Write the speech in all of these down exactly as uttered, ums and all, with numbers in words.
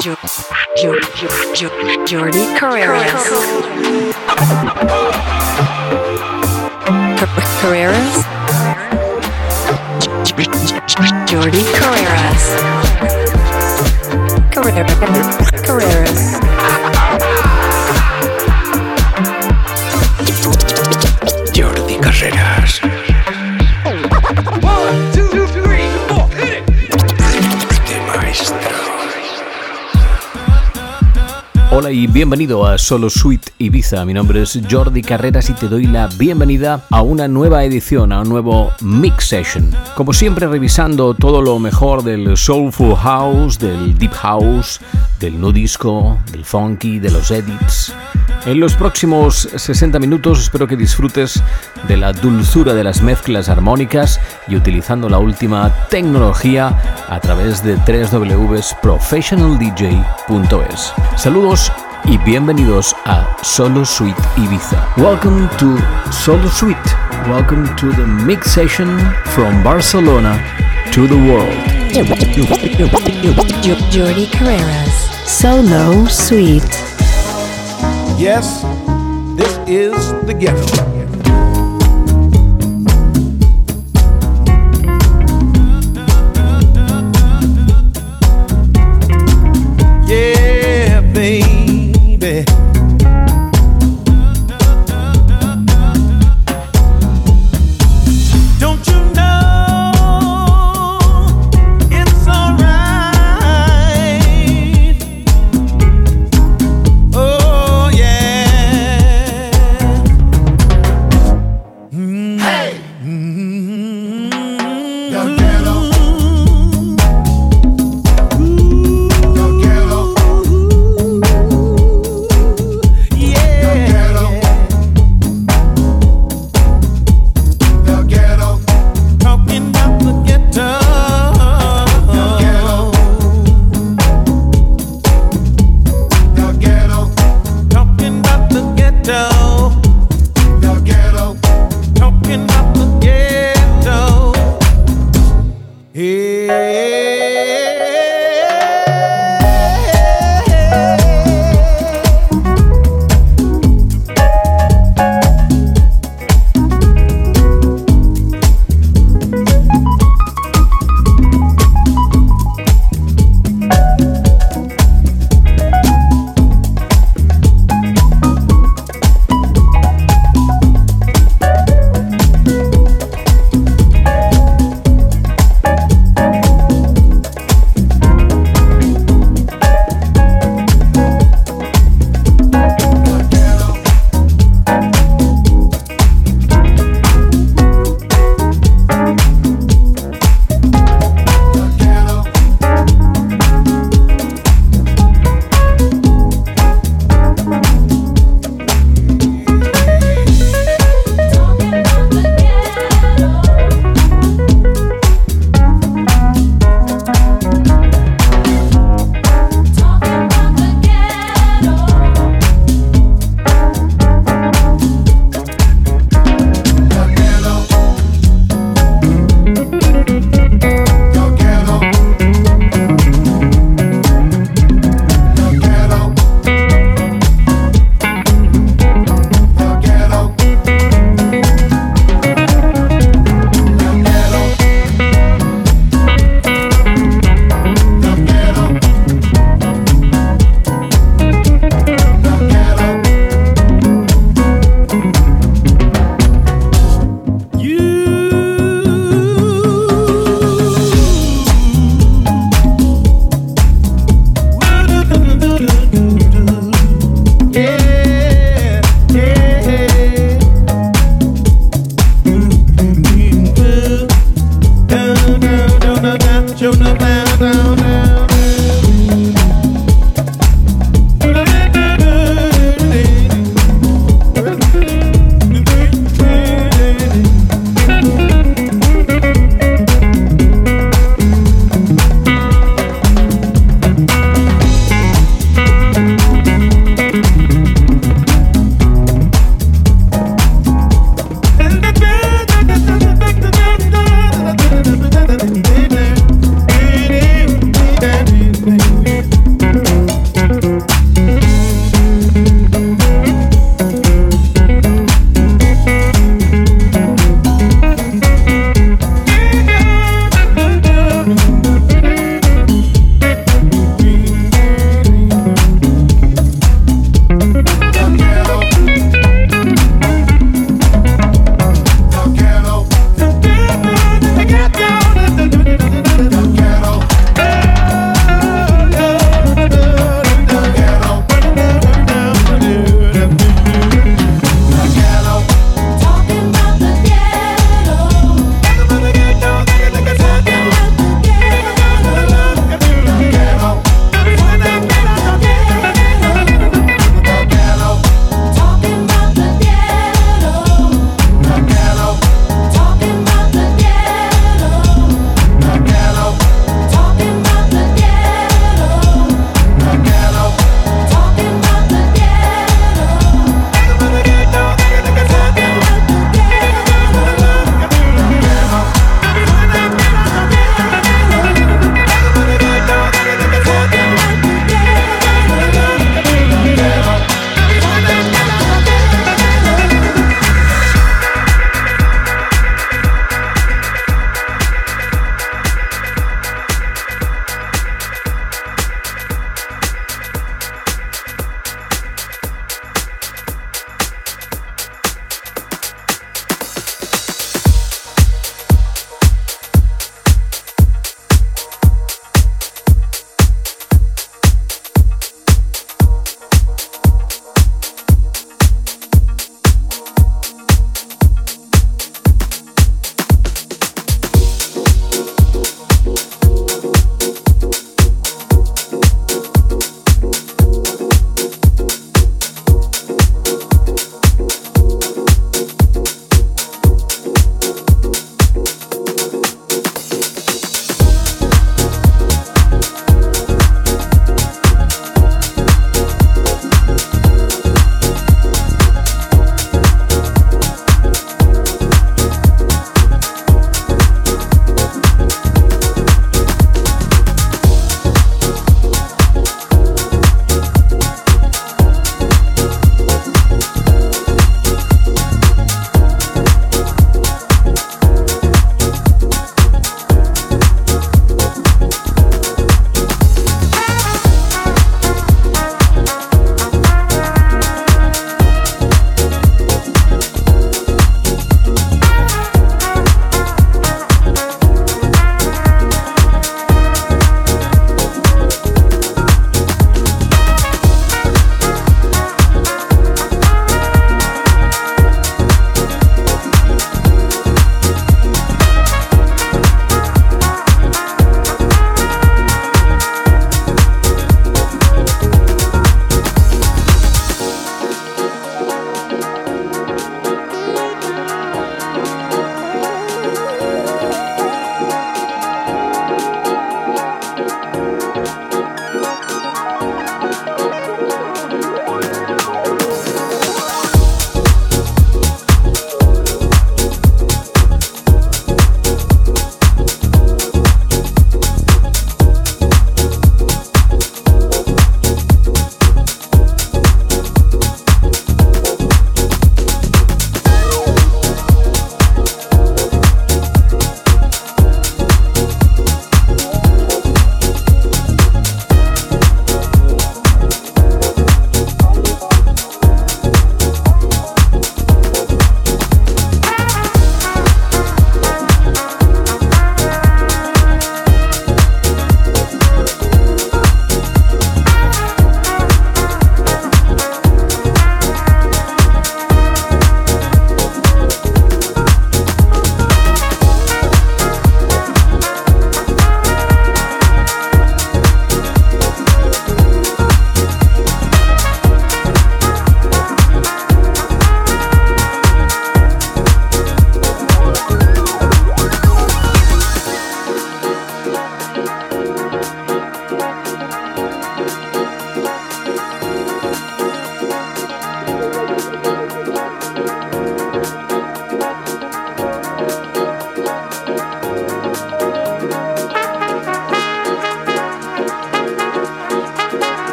Jordi Carreras. Carreras. Jordi Carreras. Carreras. Jordi Carreras. One, two, three, four, hit it. De maestro. Hola y bienvenido a Solo Suite Ibiza. Mi nombre es Jordi Carreras y te doy la bienvenida a una nueva edición, a un nuevo Mix Session. Como siempre, revisando todo lo mejor del Soulful House, del Deep House, del Nu Disco, del Funky, de los Edits. En los próximos sesenta minutos espero que disfrutes de la dulzura de las mezclas armónicas y utilizando la última tecnología a través de doble u doble u doble u punto professional d j punto es. Saludos y bienvenidos a Solo Suite Ibiza. Welcome to Solo Suite. Welcome to the mix session from Barcelona to the world. Jordi Carreras. Solo Suite. Yes, this is the ghetto. Yeah, baby. Don't you know it's alright? Oh yeah. Mm. Hey. Mm. The ghetto.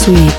Suite.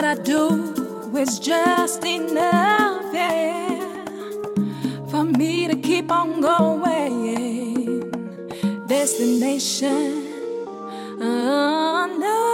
what I do is just enough, yeah, for me to keep on going. Destination unknown.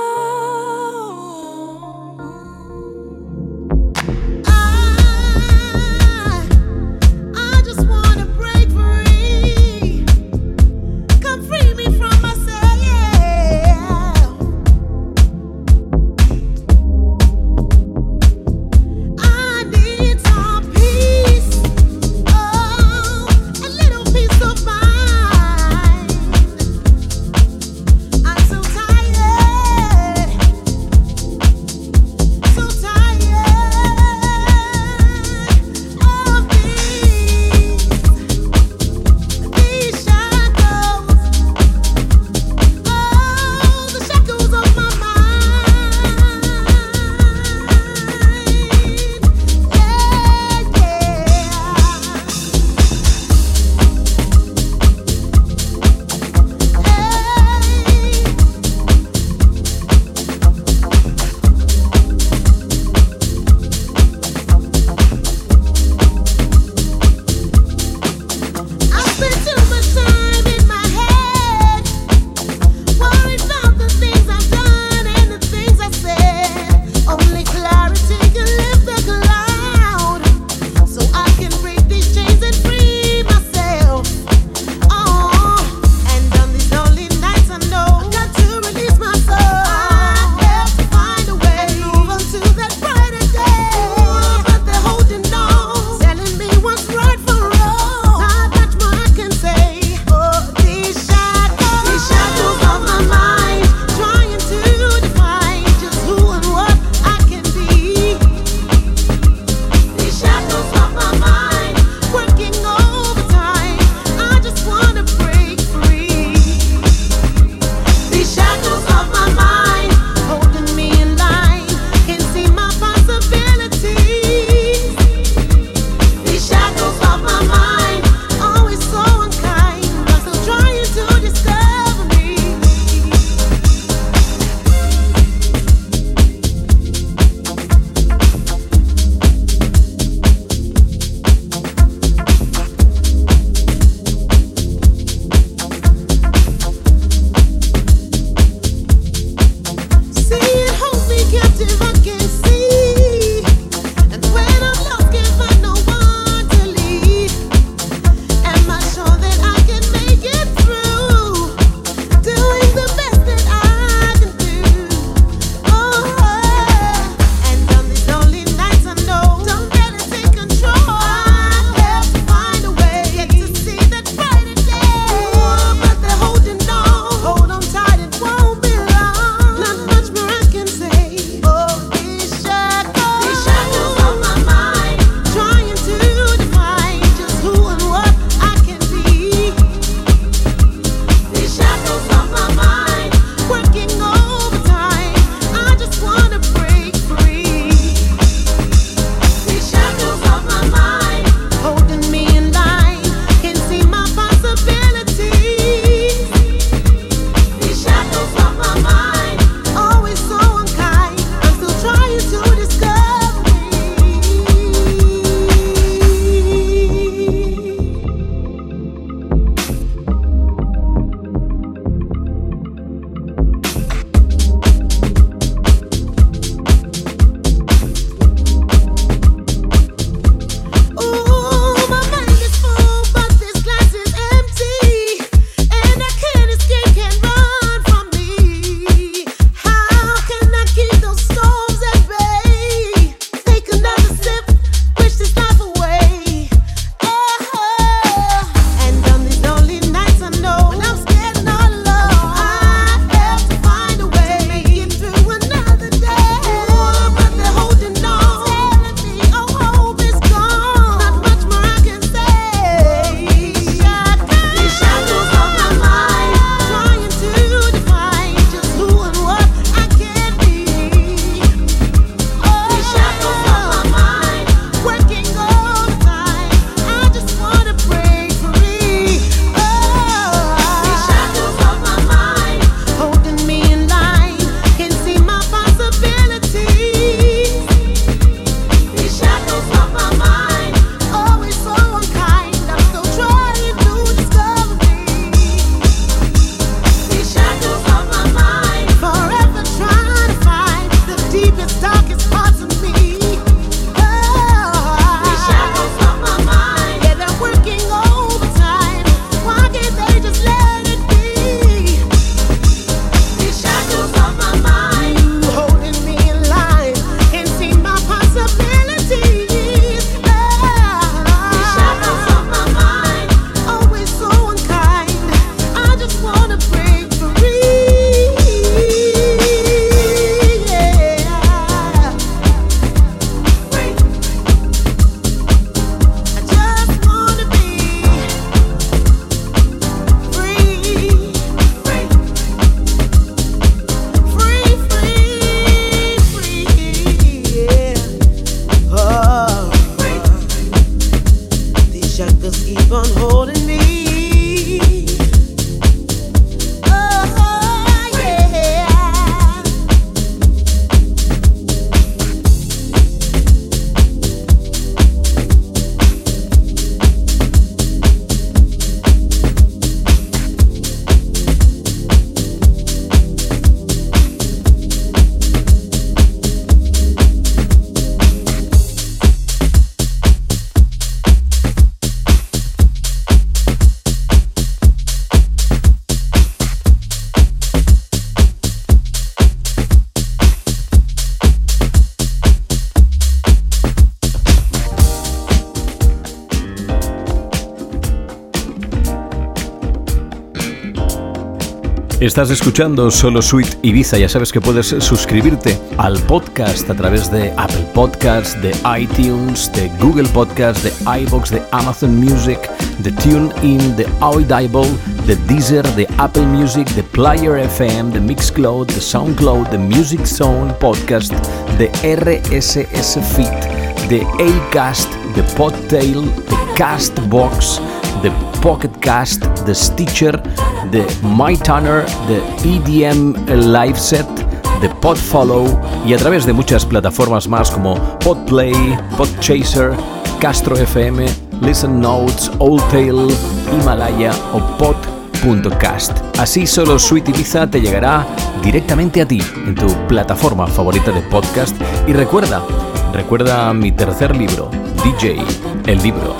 Estás escuchando Solo Sweet Ibiza. Ya sabes que puedes suscribirte al podcast a través de Apple Podcasts, de iTunes, de Google Podcasts, de iVoox, de Amazon Music, de TuneIn, de Audible, de Deezer, de Apple Music, de Player F M, de Mixcloud, de Soundcloud, de Music Zone Podcast, de R S S Feed, de Acast, de Podtail, de Castbox, de Pocket Cast, de Stitcher, de MyTuner, de E D M Live Set, de Podfollow y a través de muchas plataformas más como Podplay, Podchaser, Castro F M, Listen Notes, Alltail, Himalaya o Pod.cast. Así Solo Sweet Ibiza te llegará directamente a ti en tu plataforma favorita de podcast. Y recuerda, recuerda mi tercer libro, D J, el libro.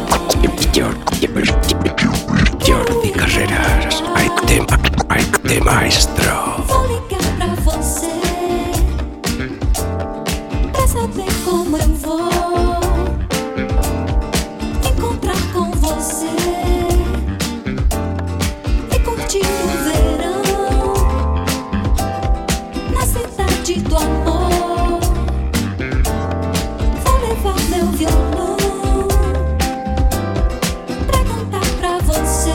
Jordi Carreras, ai te, ai te maestro. Vou ligar pra você pra saber como eu vou encontrar com você e curtir o verão na cidade do amor. Vou levar meu violão pra cantar pra você.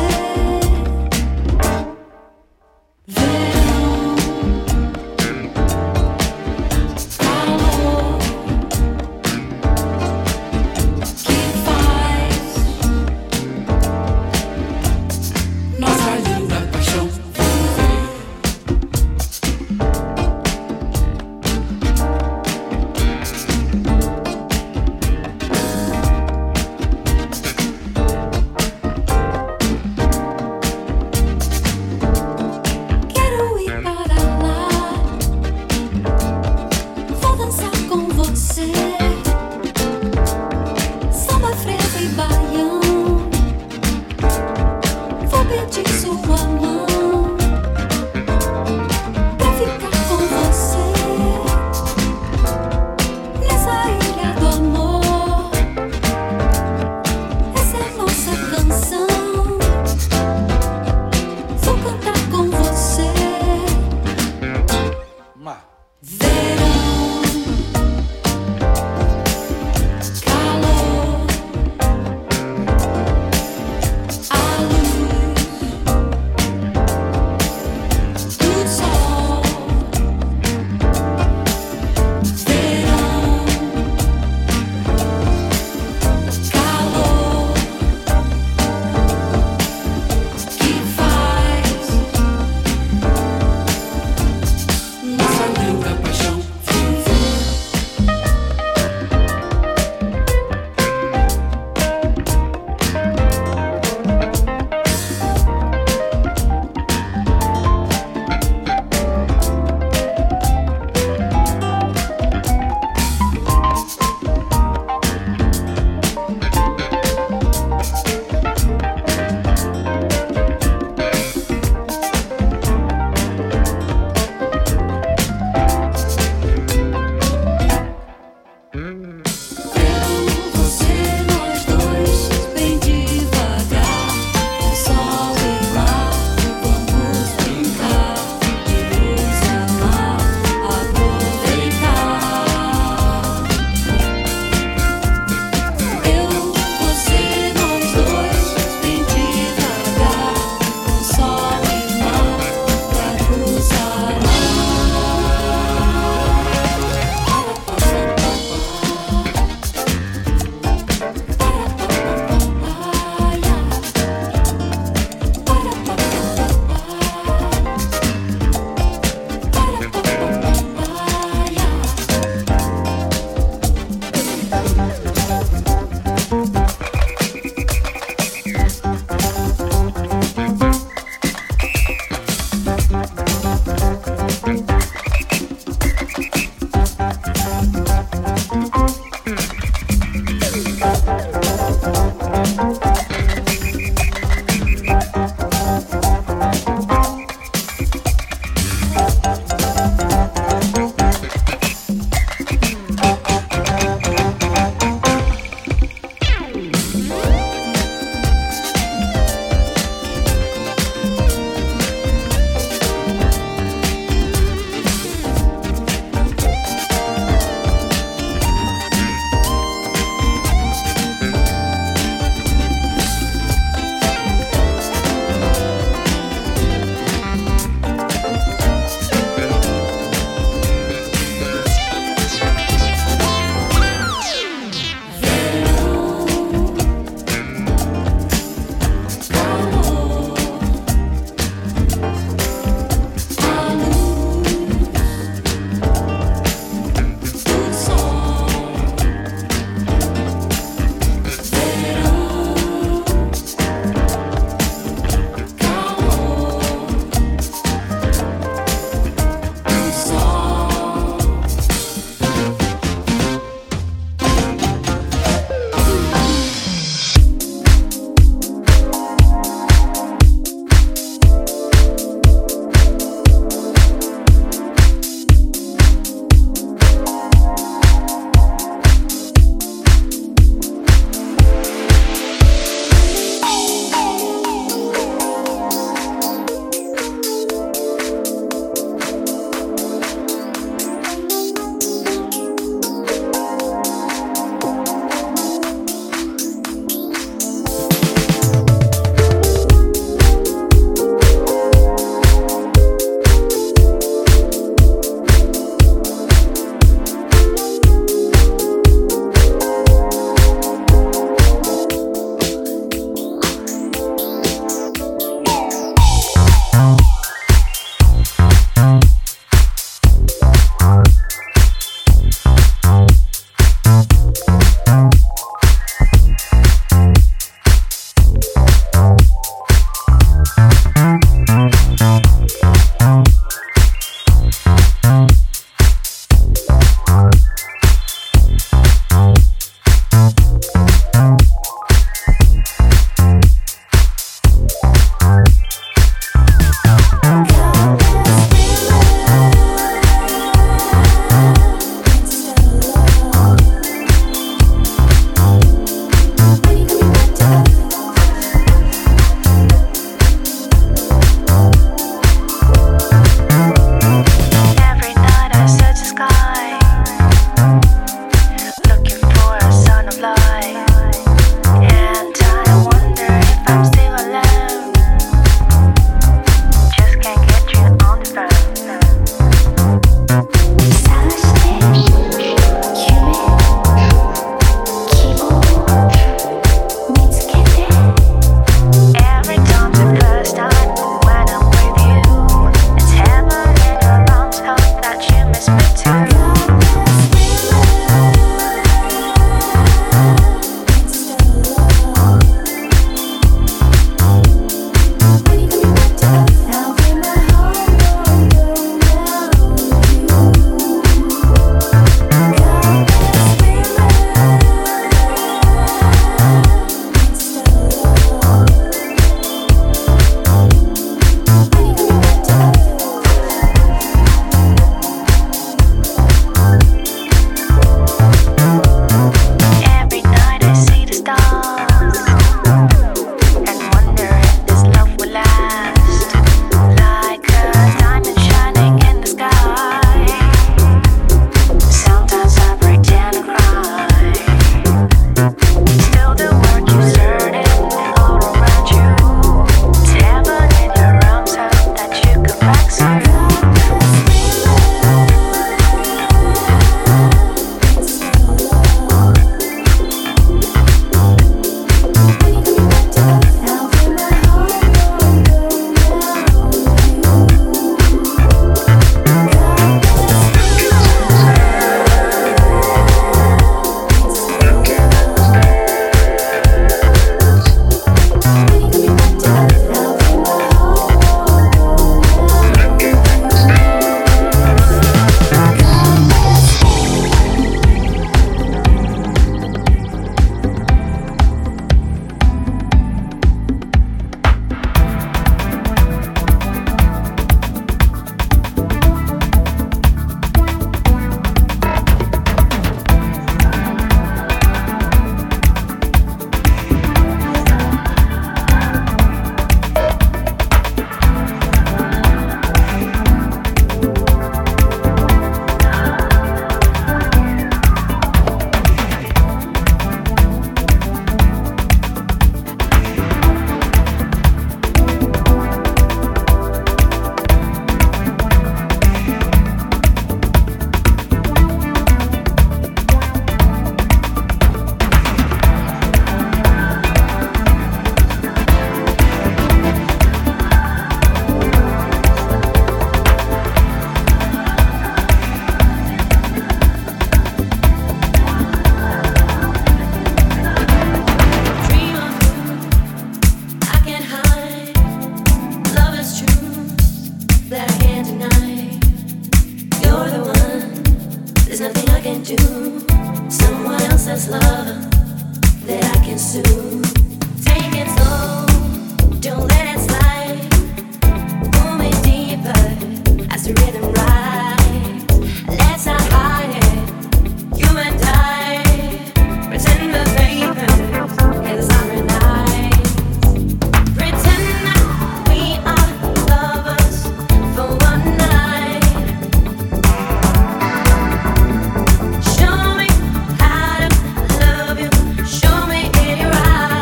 Show me in your eyes.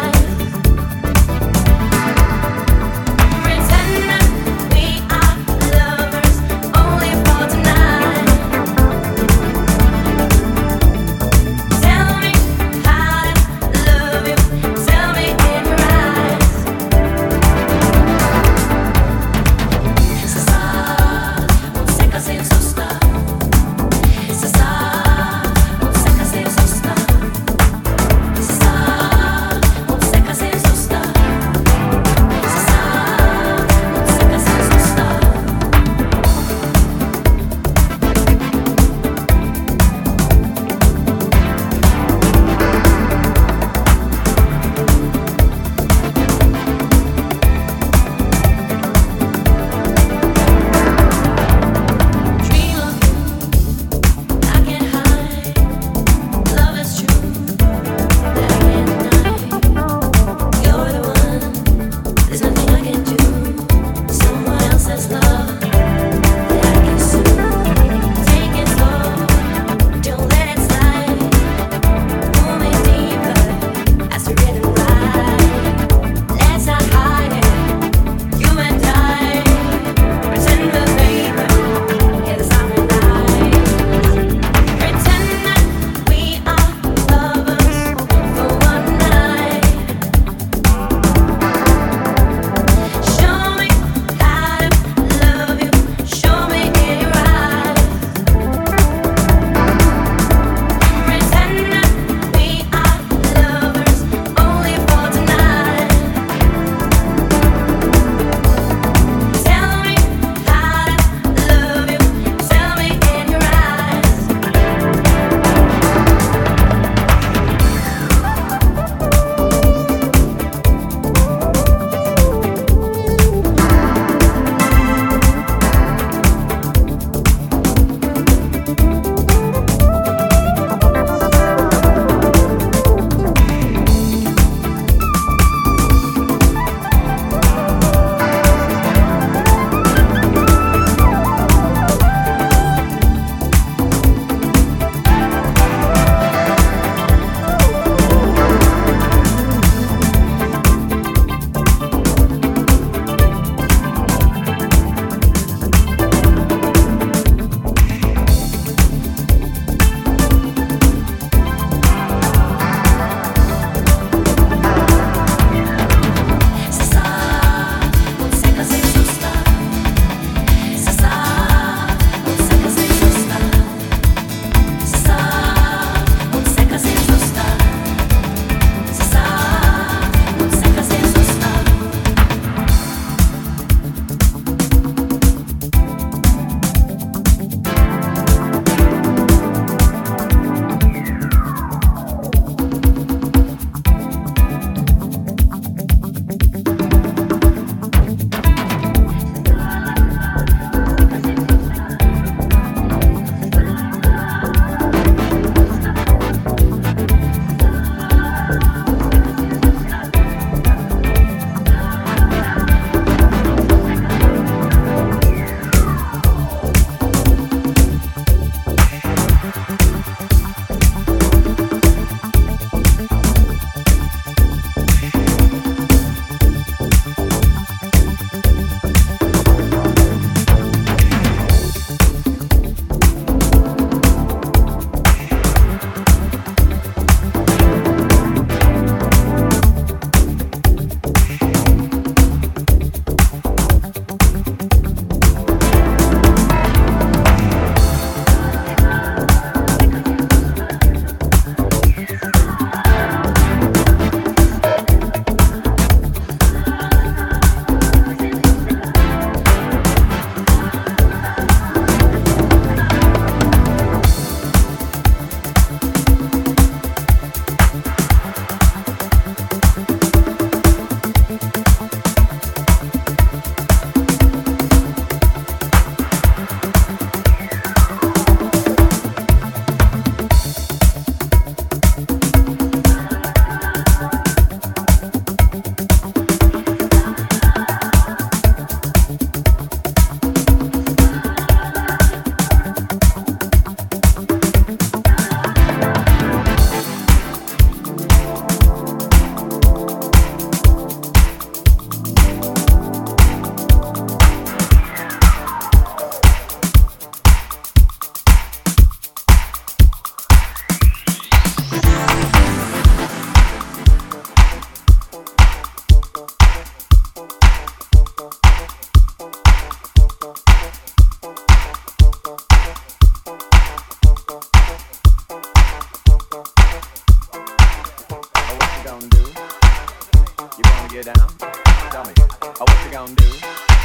wanna get down? Tell me, oh, what you gonna do?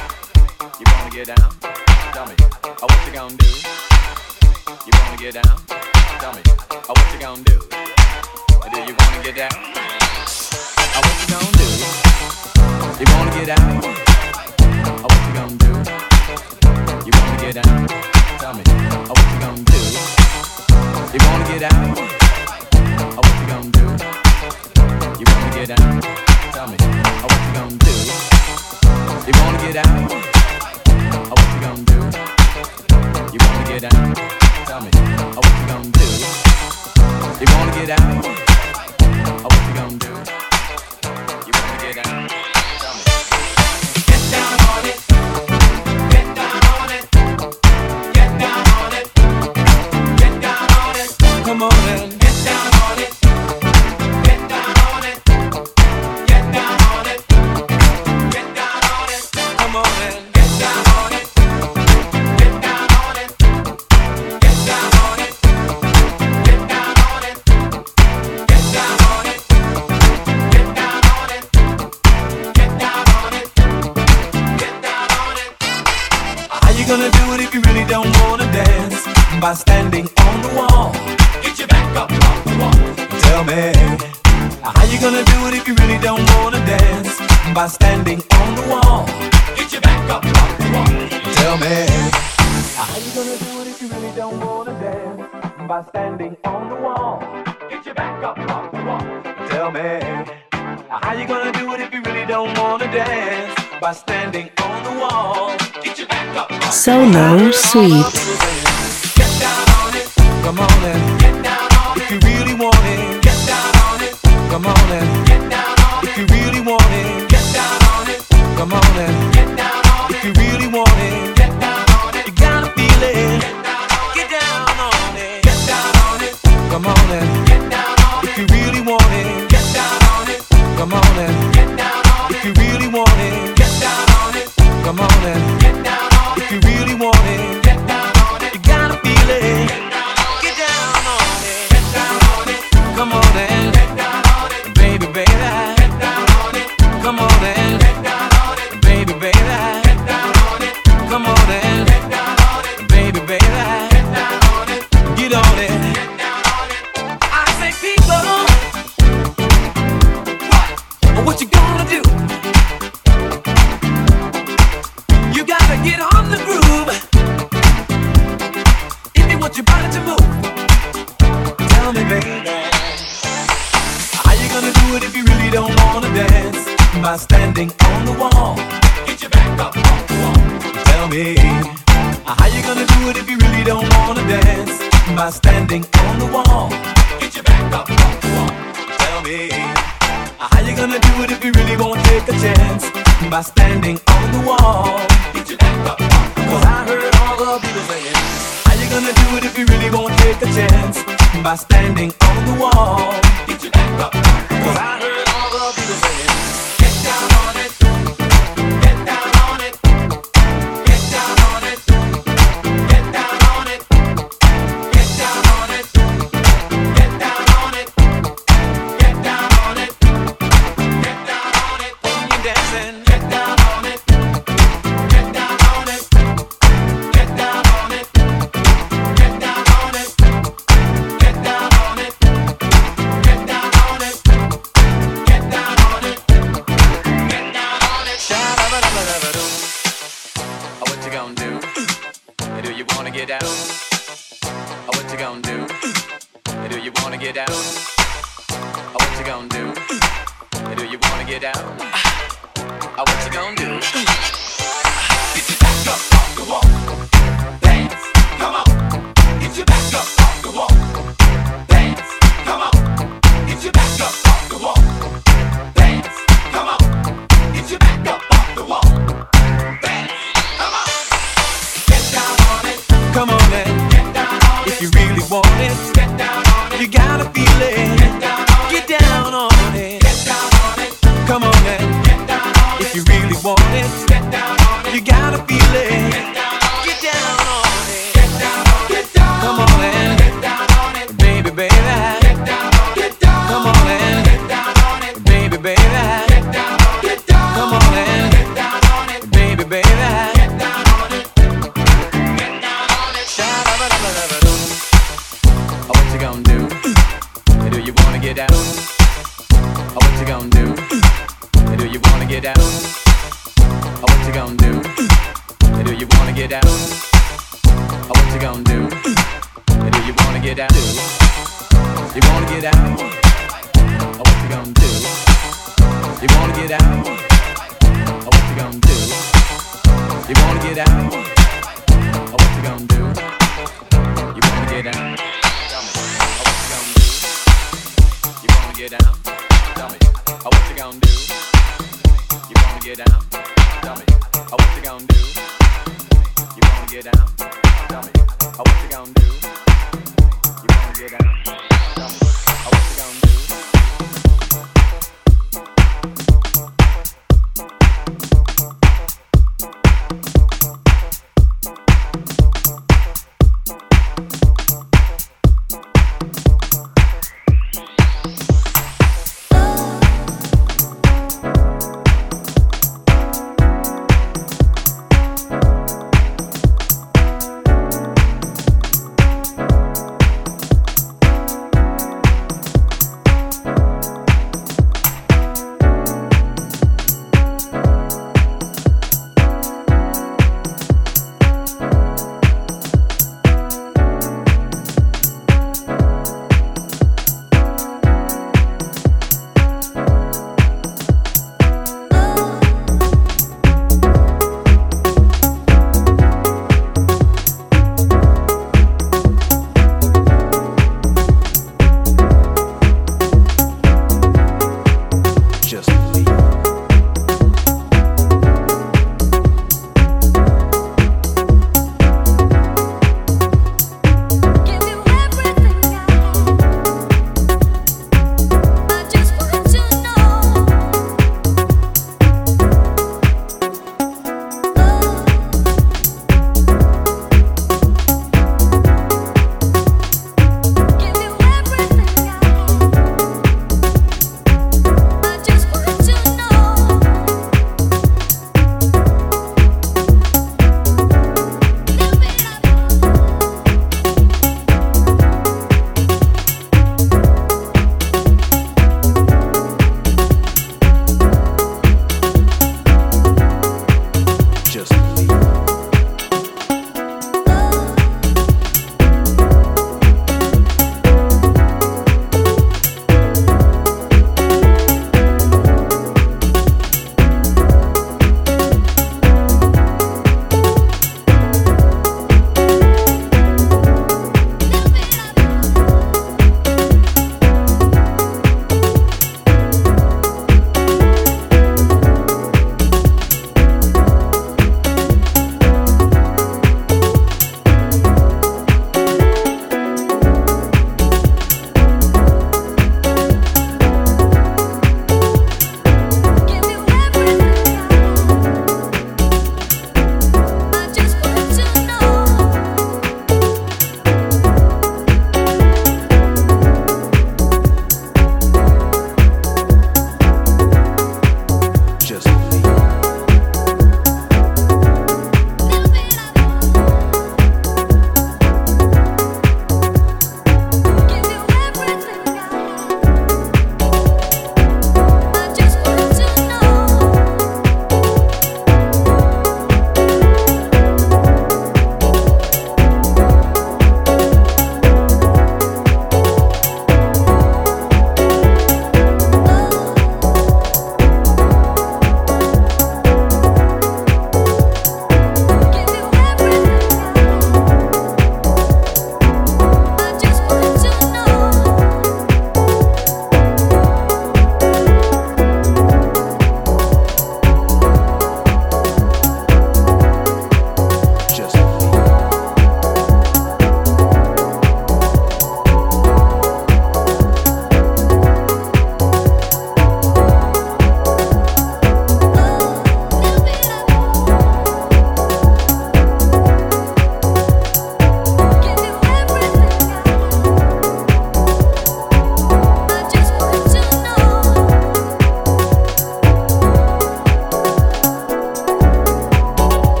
You wanna get down? Tell me, oh, what you gonna do? You wanna get down? Tell me, oh, what you gonna do? Do you wanna get down? Oh, what you gonna do? You wanna get down? Oh, what you gonna do? You wanna get down? Tell me, oh, what you gonna do? You wanna get down? Oh, what you gonna do? You wanna get down? Tell me, oh, what you gonna do? You wanna get down? Oh, what you gonna do? You wanna get down? Tell me, oh, what you gonna do? You wanna get down? Oh, what you gonna do? You wanna get down? Tell me. Get down on it. Get down on it. Get down on it. Get down on it. Come on and get down on it. Get down on it. Get down on it. Get down on it. Come on and get down on it. Get down on it. Get down on it. Get down on it. Get down on it. Get down on it. Get down on it. Get down on it. How you gonna do it if you really don't wanna dance? By standing on the wall. Get your back up off the wall. Tell me, how you gonna do it if you really don't wanna dance? By standing on the wall. Get your back up off the wall. Tell me, how you gonna do it if you really don't wanna dance? By standing on the wall. Get your back up off the wall. Tell me, how you gonna do it if you really don't wanna dance? By standing on the wall. Get your back up. Solo Suite. Get down on it. Come on and Get down on if it. you really want it. Get down on it. Come on and Get down on if it. you really want it. Get down on it. Come on and Get down on if it. you really want it. Get down on it. You gotta feel it. Get down on it. Get down on it. Get down on it. Come on and Get down on if it. you really want it. Get down on it. Come on and Get down on if it. you really want it. Get down on it. Come on and Get down on if it. you really want it. Get down on it. You gotta feel it. Get down on it. Get down on it. Come on and Get down on it. baby, baby. Get down on it. Come on and Get down on it. baby, baby. Get down on it. Come on and Get down on it. baby, baby. Get down on it. Get on it. Get down on it. I say, people, what? What you gonna do? You gotta get on the groove. If you want your body to move, tell me, baby, how you gonna do it if you really don't wanna dance? By standing on the wall. Get your back up off the wall. Tell me, how you gonna do it if you really don't wanna dance? By standing on the wall. Get your back up off the wall. Tell me, how you gonna do it if you really won't take a chance? By standing on the wall. Get your back up off the wall. Cause I heard all the people saying, how you gonna do it if you really won't take a chance? By standing on the wall. Get your back up off the wall. Cause I heard all the people saying, Get down on it. Get down on it. Get down on it. Get down on it. Get down on it. Get down on it. Get down on it. Get down on it. when you're dancing, Get down on it. Get down on it. Get down on it. Get down on it. Get down on it. Get down on it. Get down on it. Get down on it. sha-la-la-la-la-la-doo. Oh, what you gonna do? Do you wanna get down? Oh, what you gonna do? Do you wanna get down? Oh, what you gonna do? Do you wanna get down? Oh, what you gonna do? Get your back up off the wall. Dance, come on. Get your back up off the wall. Dance, come on. Get your back up off the wall. Dance, come on. Get your back up off the wall. Dance, come on. Get down on it. Come on then, Get down on if it. you really want it, Get down on it. you gotta feel it. Get down on Get it. down on it. Get down on it. Come on then, Get down on if it. you really want it, Get down on it. you gotta feel it. Get down on it. Get down on it. Get down on it. Get down Come on on it. then, Get down on it. baby, baby. Get down on it. Get down Come on on it. then, Get down on it. baby, baby. Get down do? Do you wanna get down? Oh, what you gonna do? Do you wanna get down? Oh, what you gonna do? Do you wanna get down? You wanna get down? Oh, what you gonna do? You wanna get down? Oh, what you gonna do? You wanna get down? Oh, what you gonna do? You wanna get down? Tell me. Oh, what you gonna do? You wanna get down? Tell me. Oh, what you gonna do? You wanna get down? Tell me. Oh, what you gonna do? You wanna get down? Tell me. Oh, what you gonna do? You wanna get down? Tell me. Oh, what you gonna do?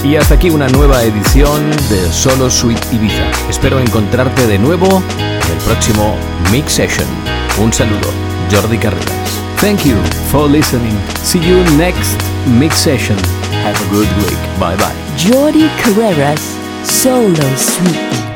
Y hasta aquí una nueva edición de Solo Sweet Ibiza. Espero encontrarte de nuevo en el próximo Mix Session. Un saludo, Jordi Carreras. Thank you for listening. See you next Mix Session. Have a good week. Bye bye. Jordi Carreras, Solo Sweet.